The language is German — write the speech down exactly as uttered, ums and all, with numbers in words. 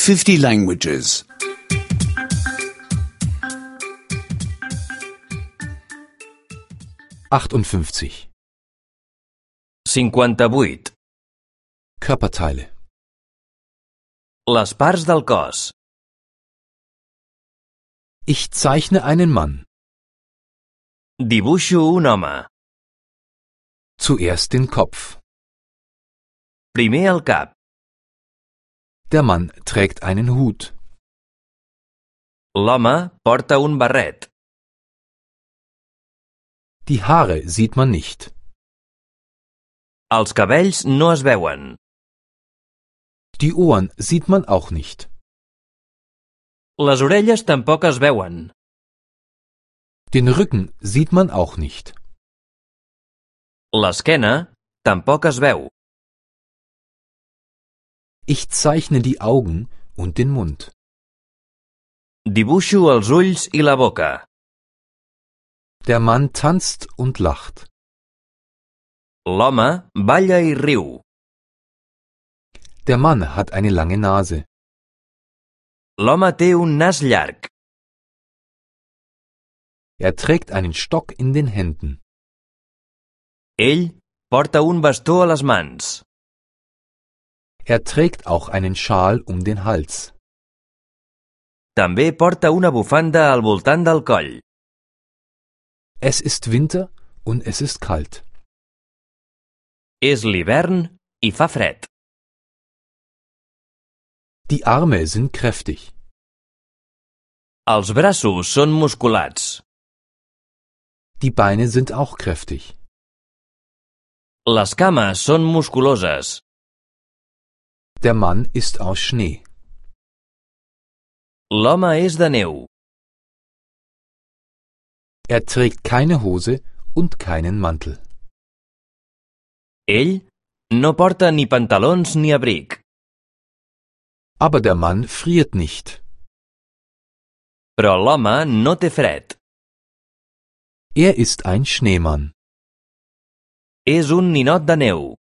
fifty languages. achtundfünfzig. cinquanta-vuit. Körperteile. Les parts del cos. Ich zeichne einen Mann. Dibuixo un home. Zuerst den Kopf. Primer el cap. Der Mann trägt einen Hut. L'home porta un barret. Die Haare sieht man nicht. Els cabells no es veuen. Die Ohren sieht man auch nicht. Les orelles tampoc es veuen. Den Rücken sieht man auch nicht. L'esquena tampoc es veu. Ich zeichne die Augen und den Mund. Dibuixo els ulls i la boca. Der Mann tanzt und lacht. L'home balla i riu. Der Mann hat eine lange Nase. L'home té un nas llarg. Er trägt einen Stock in den Händen. Ell porta un bastó a les mans. Er trägt auch einen Schal um den Hals. També porta una bufanda al voltant del coll. Es ist Winter und es ist kalt. És l'hivern i fa fred. Die Arme sind kräftig. Els braços són musculats. Die Beine sind auch kräftig. Les cames són musculoses. Der Mann ist aus Schnee. L'home és de neu. Er trägt keine Hose und keinen Mantel. Ell no porta ni pantalons ni abric. Aber der Mann friert nicht. Però l'home no té fred. Er ist ein Schneemann. És un ninot de neu.